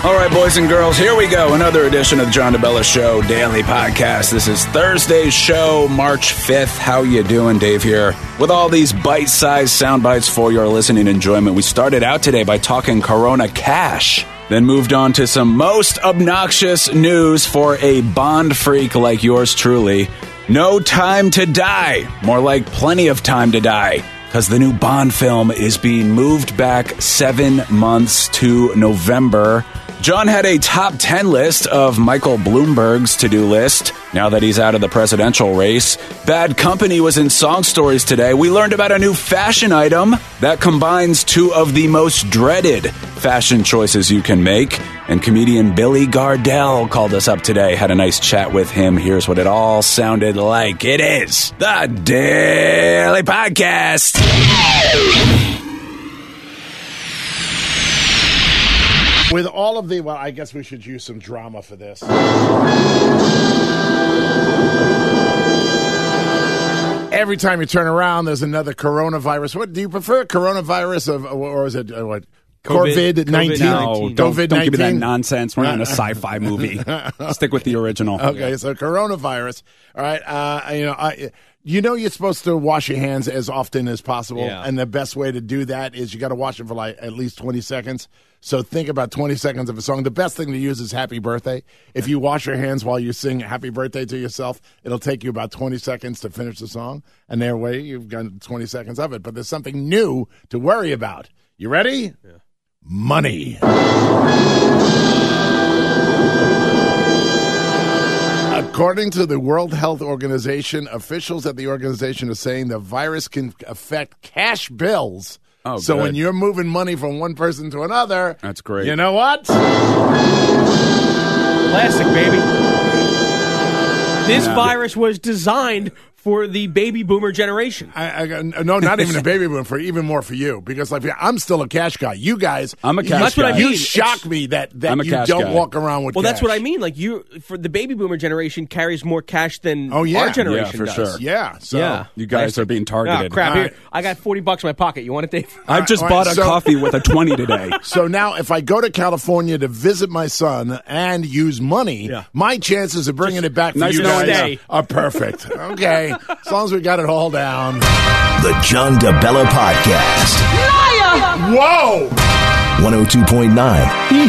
All right, boys and girls, here we go. Another edition of the John DeBella Show Daily Podcast. This is Thursday's show, March 5th. How you doing? Dave here. With all these bite-sized sound bites for your listening enjoyment, we started out today by talking Corona Cash, then moved on to some most obnoxious news for a Bond freak like yours truly. No Time to Die. More like Plenty of Time to Die, because the new Bond film is being moved back 7 months to November. John had a top 10 list of Michael Bloomberg's to-do list now that he's out of the presidential race. Bad Company was in Song Stories today. We learned about a new fashion item that combines two of the most dreaded fashion choices you can make. And comedian Billy Gardell called us up today. Had a nice chat with him. Here's what it all sounded like. It is the Daily Podcast. With all of the, well, I guess we should use some drama for this. Every time you turn around, there's another coronavirus. What do you prefer, coronavirus or is it what? COVID-19? No, don't give me that nonsense. We're not in a sci-fi movie. Stick with the original. Okay, so coronavirus. All right, you're supposed to wash your hands as often as possible, and the best way to do that is you got to wash them for like at least 20 seconds. So think about 20 seconds of a song. The best thing to use is Happy Birthday. If you wash your hands while you sing Happy Birthday to yourself, it'll take you about 20 seconds to finish the song, and that way you've got 20 seconds of it. But there's something new to worry about. You ready? Yeah. Money. According to the World Health Organization, officials at the organization are saying the virus can affect cash bills. Oh, so good. when you're moving money from one person to another, that's great. You know what? Plastic, baby. This virus was designed for the baby boomer generation. No, not even a baby boomer, even more for you. Because like I'm still a cash guy. You guys, I'm a cash that's guy. What I mean. You shock me that you don't walk around with cash. Well, that's what I mean. Like for the baby boomer generation carries more cash than our generation for does. sure. Yeah, so you guys are being targeted. Oh, crap. Here, I got $40 in my pocket. You want it, Dave? I just bought a coffee with a 20 today. So now if I go to California to visit my son and use money, my chances of bringing it back for you guys are perfect. Okay, as long as we got it all down. The John DeBella Podcast. Liar! Whoa! 102.9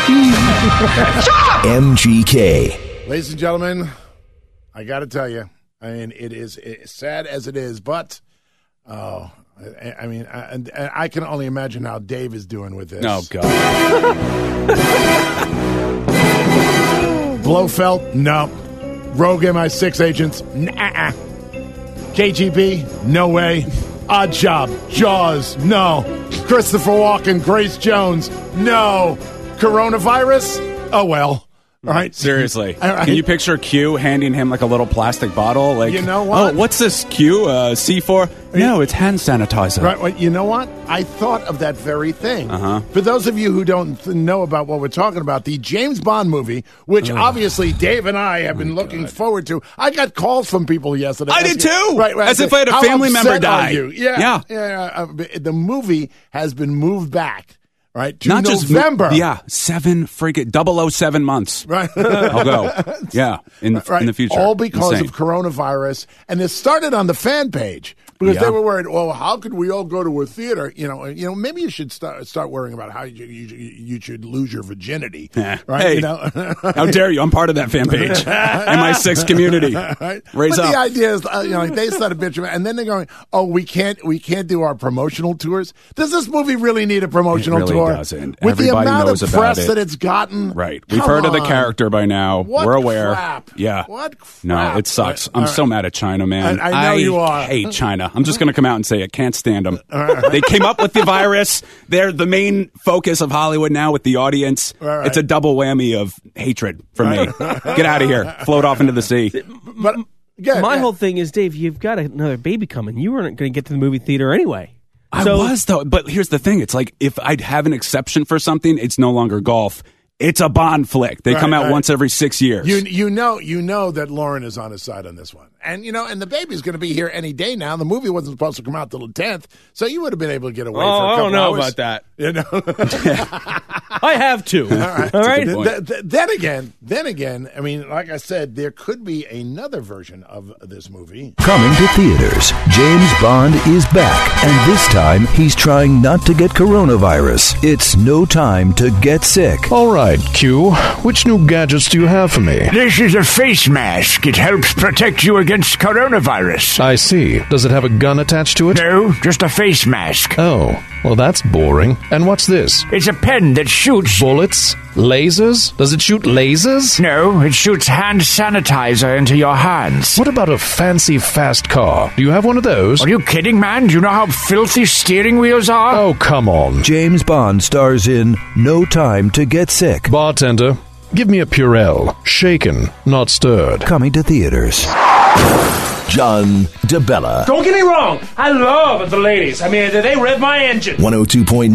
MGK. Ladies and gentlemen, I got to tell you, I mean, it's sad as it is, but I can only imagine how Dave is doing with this. Oh, God. Blofeld? No. Rogue MI6 agents? Nah. KGB? No way. Odd Job? Jaws? No. Christopher Walken? Grace Jones? No. Coronavirus? Oh, well. All right. Seriously. All right. Can you picture Q handing him like a little plastic bottle? Like, you know what? Oh, what's this, Q? C4? No, it's hand sanitizer. Right. Well, you know what? I thought of that very thing. Uh-huh. For those of you who don't know about what we're talking about, the James Bond movie, which obviously Dave and I have been looking forward to. I got calls from people yesterday. I did too. Right. As if I had a family member die. Yeah. The movie has been moved back. Right, to Not November. Just 007 months. Right. I'll go. Yeah, in the future. All because Insane. of coronavirus. And it started on the fan page because they were worried, well, how could we all go to a theater? You know, maybe you should start worrying about how you should lose your virginity. Right? Hey, how dare you? I'm part of that fan page. MI6 community. Right? Raise but up. the idea is, they started bitching, and then they're going, oh, we can't do our promotional tours. Does this movie really need a promotional tour? Doesn't. With Everybody the amount knows of about press it. that it's gotten. Right. We've heard of the character by now. What We're aware. Crap? Yeah. What crap? No, it sucks. I'm so mad at China, man. I know you are. I hate China. I'm just going to come out and say it. Can't stand them. They came up with the virus. They're the main focus of Hollywood now with the audience. Right. It's a double whammy of hatred for me. Get out of here. Float off into the sea. But my whole thing is, Dave, you've got another baby coming. You weren't going to get to the movie theater anyway. I was, though. But here's the thing. It's like if I'd have an exception for something, it's no longer golf. It's a Bond flick. They come out once every 6 years. You know that Lauren is on his side on this one. And, and the baby's going to be here any day now. The movie wasn't supposed to come out till the 10th, so you would have been able to get away for a couple hours. I don't know about that. I have to. All right. Then again, I mean, like I said, there could be another version of this movie. Coming to theaters, James Bond is back, and this time he's trying not to get coronavirus. It's No Time to Get Sick. All right, Q, which new gadgets do you have for me? This is a face mask. It helps protect you against coronavirus. I see. Does it have a gun attached to it? No, just a face mask. Oh, well, that's boring. And what's this? It's a pen that shoots... Bullets? Lasers? Does it shoot lasers? No, it shoots hand sanitizer into your hands. What about a fancy fast car? Do you have one of those? Are you kidding, man? Do you know how filthy steering wheels are? Oh, come on. James Bond stars in No Time to Get Sick. Bartender, give me a Purell. Shaken, not stirred. Coming to theaters. John DeBella. Don't get me wrong. I love the ladies. I mean, they rev my engine. 102.9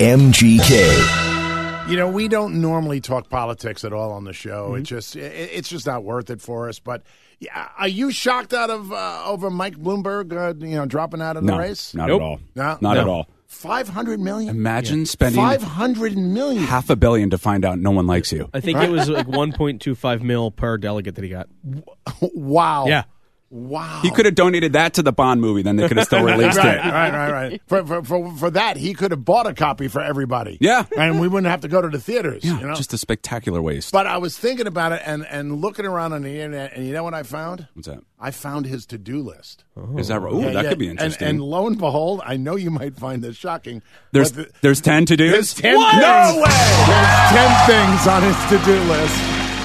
MGK. You know, we don't normally talk politics at all on the show. Mm-hmm. It's just not worth it for us. But yeah, are you shocked out of over Mike Bloomberg, dropping out of the race? Not at all. No, not at all. $500 million. Imagine spending $500 million, $500 million to find out no one likes you. I think it was like 1.25 mil per delegate that he got. Wow. Yeah. Wow. He could have donated that to the Bond movie, then they could have still released it. Right. For that, he could have bought a copy for everybody. Yeah. And we wouldn't have to go to the theaters. Yeah, just a spectacular waste. But I was thinking about it and looking around on the internet, and you know what I found? What's that? I found his to-do list. Oh. Is that right? Ooh, that could be interesting. And lo and behold, I know you might find this shocking. There's 10 to-dos? There's 10 things. No way! There's 10 things on his to-do list.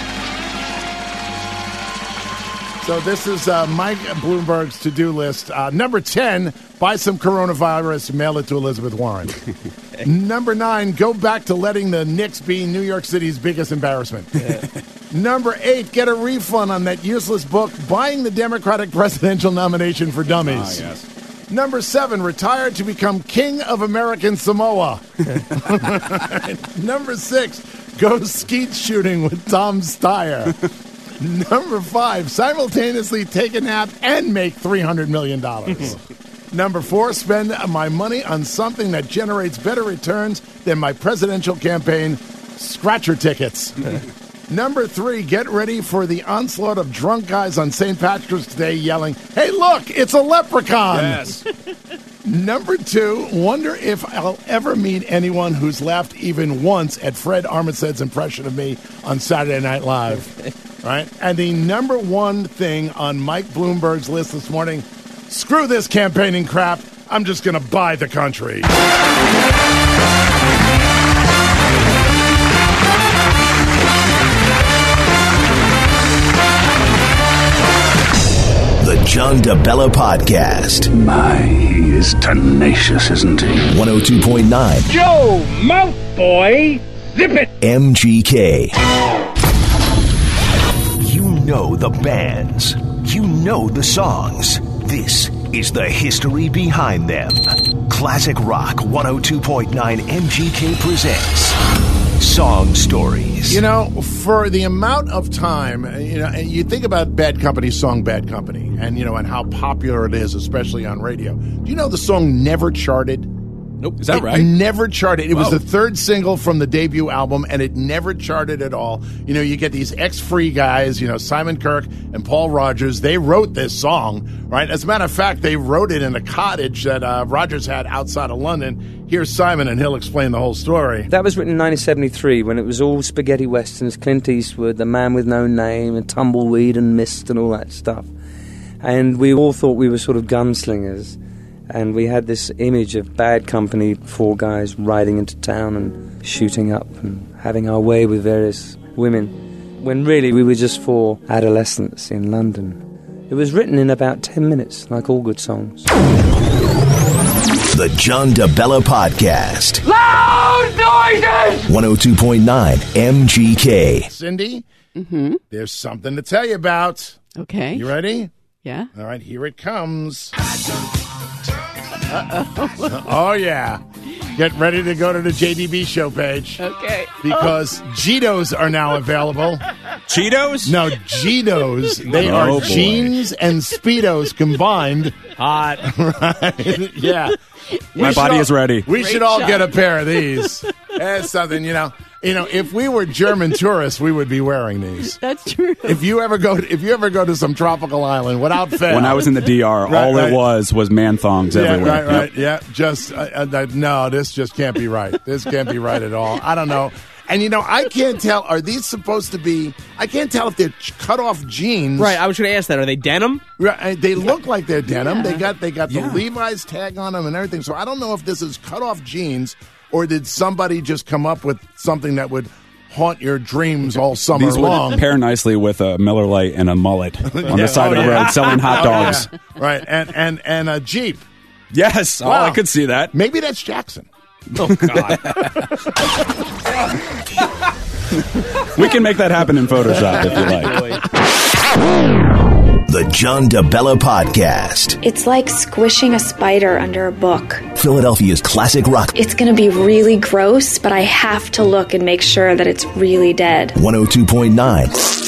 So this is Mike Bloomberg's to-do list. Number 10, buy some coronavirus, mail it to Elizabeth Warren. Number 9, go back to letting the Knicks be New York City's biggest embarrassment. Number 8, get a refund on that useless book, Buying the Democratic Presidential Nomination for Dummies. Yes. Number 7, retire to become King of American Samoa. Number 6, go skeet shooting with Tom Steyer. Number 5, simultaneously take a nap and make $300 million. Number 4, spend my money on something that generates better returns than my presidential campaign, scratcher tickets. Number 3, get ready for the onslaught of drunk guys on St. Patrick's Day yelling, "Hey, look, it's a leprechaun!" Yes. Number 2, wonder if I'll ever meet anyone who's laughed even once at Fred Armistead's impression of me on Saturday Night Live. Right? And the number 1 thing on Mike Bloomberg's list this morning, screw this campaigning crap, I'm just going to buy the country. The John DeBella Podcast. My, he is tenacious, isn't he? 102.9 Yo, mouth boy, zip it. MGK. You know the bands. You know the songs. This is the history behind them. Classic Rock 102.9 MGK presents Song Stories. You know, for the amount of time, and you think about Bad Company's song Bad Company, and how popular it is, especially on radio. Do you know the song never charted? Nope. Is that it right? Never charted. It was the third single from the debut album, and it never charted at all. You get these ex-Free guys, Simon Kirke and Paul Rodgers. They wrote this song, right? As a matter of fact, they wrote it in a cottage that Rodgers had outside of London. Here's Simon, and he'll explain the whole story. That was written in 1973 when it was all spaghetti westerns, Clint Eastwood, The Man with No Name, and Tumbleweed and Mist and all that stuff. And we all thought we were sort of gunslingers. And we had this image of Bad Company, 4 guys riding into town and shooting up and having our way with various women, when really we were just 4 adolescents in London. It was written in about 10 minutes, like all good songs. The John DeBella Podcast. Loud noises! 102.9 MGK. Cindy, there's something to tell you about. Okay. You ready? Yeah. All right, here it comes. Oh, yeah. Get ready to go to the JDB show page. Okay. Because Cheetos are now available. Cheetos? No, Cheetos. They are jeans and Speedos combined. Hot. Right? Yeah. My body is ready. We should all get a pair of these. That's something, you know, if we were German tourists, we would be wearing these. That's true. If you ever go to some tropical island, without fail. When I was in the DR, all it was man thongs everywhere. Right. Yeah, just no, this just can't be right. This can't be right at all. I don't know. And, I can't tell, are these supposed to be, I can't tell if they're cut-off jeans. Right, I was going to ask that. Are they denim? Right, they look like they're denim. Yeah. They got the Levi's tag on them and everything. So I don't know if this is cut-off jeans or did somebody just come up with something that would haunt your dreams all summer long. These would pair nicely with a Miller Lite and a mullet on the side of the road selling hot dogs. Yeah. Right, and a Jeep. Yes, I could see that. Maybe that's Jackson. Oh, God. We can make that happen in Photoshop if you like. The John DeBella Podcast. It's like squishing a spider under a book. Philadelphia's classic rock. It's going to be really gross, but I have to look and make sure that it's really dead. 102.9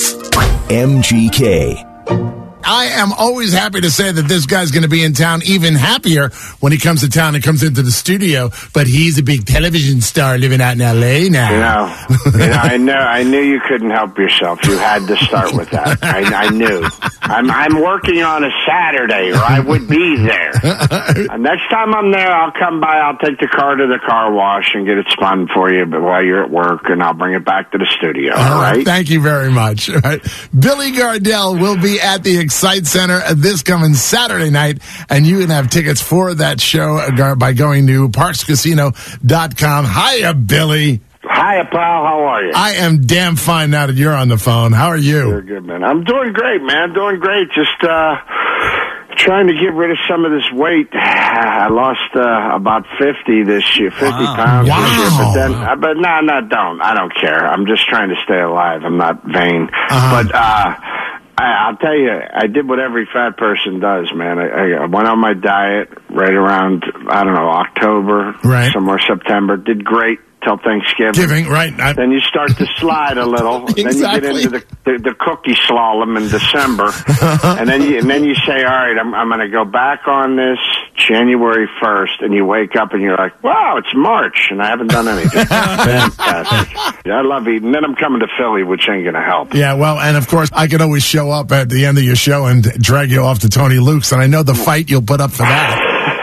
MGK. I am always happy to say that this guy's going to be in town, even happier when he comes to town and comes into the studio. But he's a big television star living out in L.A. now. I knew you couldn't help yourself. You had to start with that. I knew. I'm working on a Saturday, or I would be there. Next time I'm there, I'll come by. I'll take the car to the car wash and get it spun for you while you're at work, and I'll bring it back to the studio. All right? Thank you very much. All right. Billy Gardell will be at the Excite Center this coming Saturday night, and you can have tickets for that show by going to parkscasino.com. Hiya, Billy. Hiya, pal. How are you? I am damn fine now that you're on the phone. How are you? You're good, man. I'm doing great, man. Doing great. Just trying to get rid of some of this weight. I lost about 50 this year, 50 pounds this year. But don't. I don't care. I'm just trying to stay alive. I'm not vain. But I'll tell you, I did what every fat person does, man. I went on my diet right around, October, somewhere September. Did great till Thanksgiving. Then you start to slide a little. Exactly. Then you get into the cookie slalom in December. and then you say, all right, I'm going to go back on this January 1st. And you wake up and you're like, wow, it's March, and I haven't done anything. Fantastic. Yeah, I love eating. Then I'm coming to Philly, which ain't going to help. Yeah, well, and of course, I could always show up at the end of your show and drag you off to Tony Luke's, and I know the fight you'll put up for that.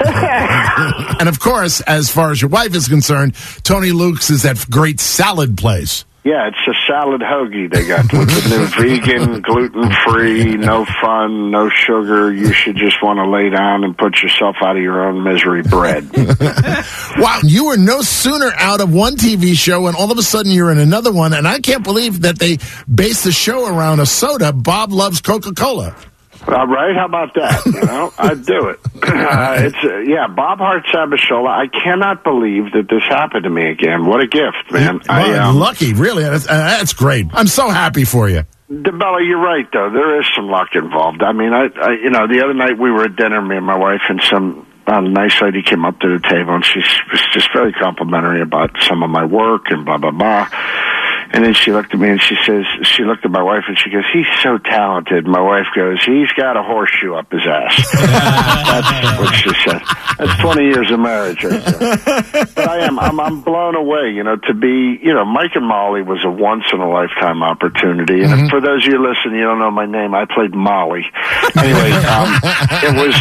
And of course, as far as your wife is concerned, Tony Luke's is that great salad place. Yeah, it's a salad hoagie they got with the new vegan, gluten-free, no fun, no sugar. You should just want to lay down and put yourself out of your own misery bread. Wow, you were no sooner out of one TV show and all of a sudden you're in another one, and I can't believe that they based the show around a soda. Bob loves Coca-Cola. All right, how about that? I'd do it. Bob Hart Sabashola. I cannot believe that this happened to me again. What a gift, man. Lucky, really. That's great. I'm so happy for you. DeBella, you're right, though. There is some luck involved. I mean, the other night we were at dinner, me and my wife, and some nice lady came up to the table, and she was just very complimentary about some of my work and blah, blah, blah. And then she looked at me and she looked at my wife and she goes, he's so talented. My wife goes, he's got a horseshoe up his ass. That's what she said. That's 20 years of marriage right there. But I'm blown away, to be, Mike and Molly was a once in a lifetime opportunity. And for those of you listening, you don't know my name, I played Molly. Anyway, it was,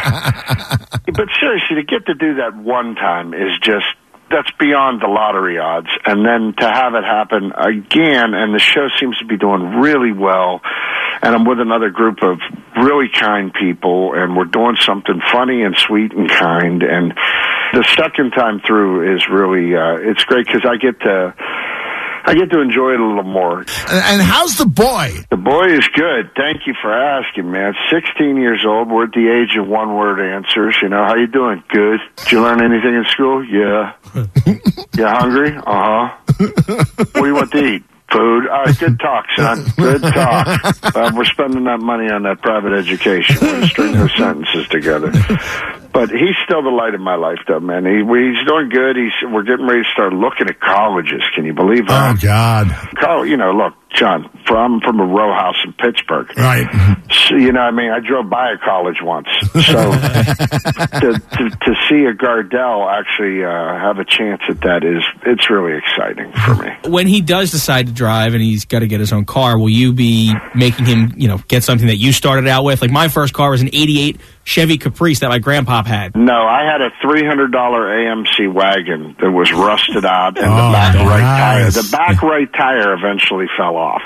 but seriously, to get to do that one time is just, that's beyond the lottery odds. And then to have it happen again, and the show seems to be doing really well, and I'm with another group of really kind people, and we're doing something funny and sweet and kind, and the second time through is really, it's great because I get to enjoy it a little more. And how's the boy? The boy is good. Thank you for asking, man. 16 years old. We're at the age of one-word answers. How you doing? Good. Did you learn anything in school? Yeah. You hungry? Uh-huh. What do you want to eat? Food. All right, good talk, son. Good talk. We're spending that money on that private education. We're going to string those sentences together. But he's still the light of my life, though, man. He's doing good. We're getting ready to start looking at colleges. Can you believe that? Oh, God. Look, John, I'm from a row house in Pittsburgh. Right. So, I drove by a college once. So to see a Gardell actually have a chance at that it's really exciting for me. When he does decide to drive and he's got to get his own car, will you be making him, get something that you started out with? Like my first car was an 88 Chevy Caprice that my grandpa had. No, I had a $300 AMC wagon that was rusted out and the back right tire. The back right tire eventually fell off.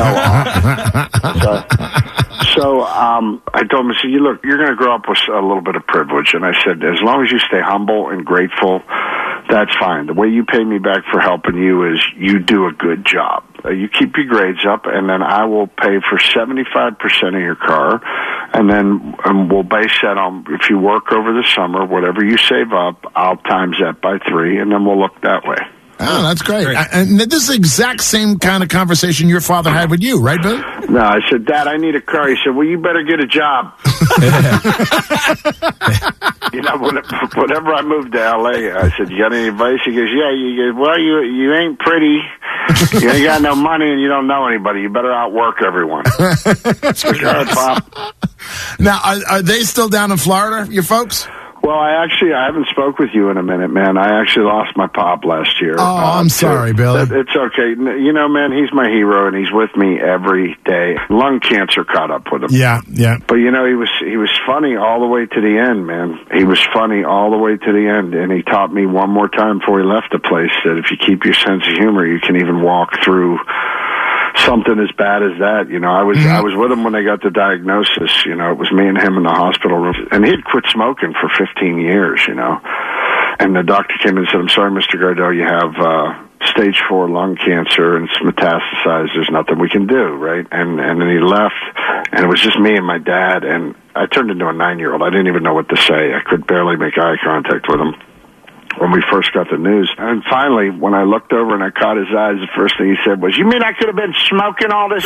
So I told him, I said, look, you're going to grow up with a little bit of privilege. And I said, as long as you stay humble and grateful, that's fine. The way you pay me back for helping you is you do a good job. You keep your grades up, and then I will pay for 75% of your car, and then we'll base that on if you work over the summer, whatever you save up, I'll times that by 3, and then we'll look that way. Oh, that's great. And this is the exact same kind of conversation your father had with you, right, Bill? No, I said, Dad, I need a car. He said, well, you better get a job. Whenever I moved to L.A., I said, you got any advice? He goes, yeah. You ain't pretty. You ain't got no money, and you don't know anybody. You better outwork everyone. That's all right, Pop. Now, are they still down in Florida, your folks? Well, I haven't spoke with you in a minute, man. I actually lost my pop last year. Oh, I'm sorry, Billy. It's okay. Man, he's my hero, and he's with me every day. Lung cancer caught up with him. Yeah. But, he was funny all the way to the end, man. He was funny all the way to the end, and he taught me one more time before he left the place that if you keep your sense of humor, you can even walk through something as bad as that. I was with him when they got the diagnosis. It was me and him in the hospital room, and he'd quit smoking for 15 years, and the doctor came in and said, I'm sorry, Mr. Gardell, you have stage 4 lung cancer and it's metastasized. There's nothing we can do, right? And then he left, and it was just me and my dad, and I turned into a 9-year-old. I didn't even know what to say. I could barely make eye contact with him when we first got the news. And finally, when I looked over and I caught his eyes, the first thing he said was, you mean I could have been smoking all this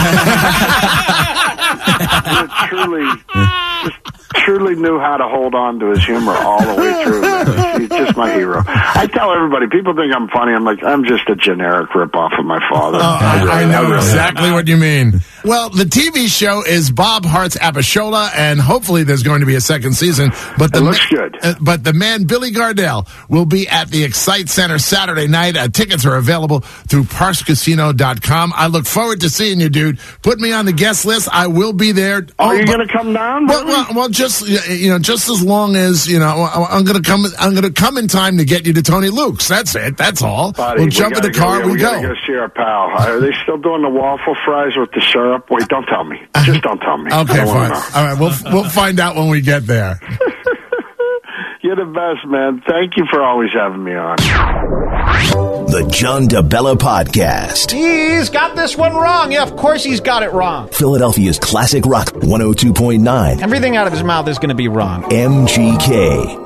time? truly knew how to hold on to his humor all the way through. Man. He's just my hero. I tell everybody, people think I'm funny. I'm like, I'm just a generic ripoff of my father. I know exactly what you mean. Well, the TV show is Bob Hart's Abishola, and hopefully there's going to be a second season. But it looks good. But the man, Billy Gardell, will be at the Excite Center Saturday night. Tickets are available through ParksCasino.com. I look forward to seeing you, dude. Put me on the guest list. I will be there. Are you going to come down? Well, just as long as I'm going to come in time to get you to Tony Luke's. That's it. That's all. Buddy, we'll jump in the car. We gotta go see our pal. Are they still doing the waffle fries with the syrup? Wait, don't tell me. Just don't tell me. Okay, fine. All right, we'll find out when we get there. You're the best, man. Thank you for always having me on. The John DeBella Podcast. He's got this one wrong. Yeah, of course he's got it wrong. Philadelphia's classic rock 102.9. Everything out of his mouth is going to be wrong. MGK.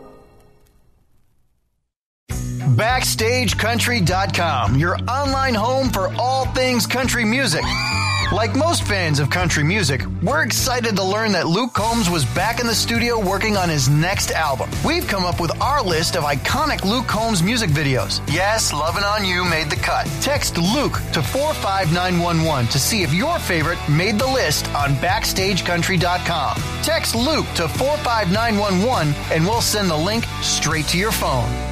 BackstageCountry.com, your online home for all things country music. Like most fans of country music, we're excited to learn that Luke Combs was back in the studio working on his next album. We've come up with our list of iconic Luke Combs music videos. Yes, Lovin' On You made the cut. Text Luke to 45911 to see if your favorite made the list on BackstageCountry.com. Text Luke to 45911 and we'll send the link straight to your phone.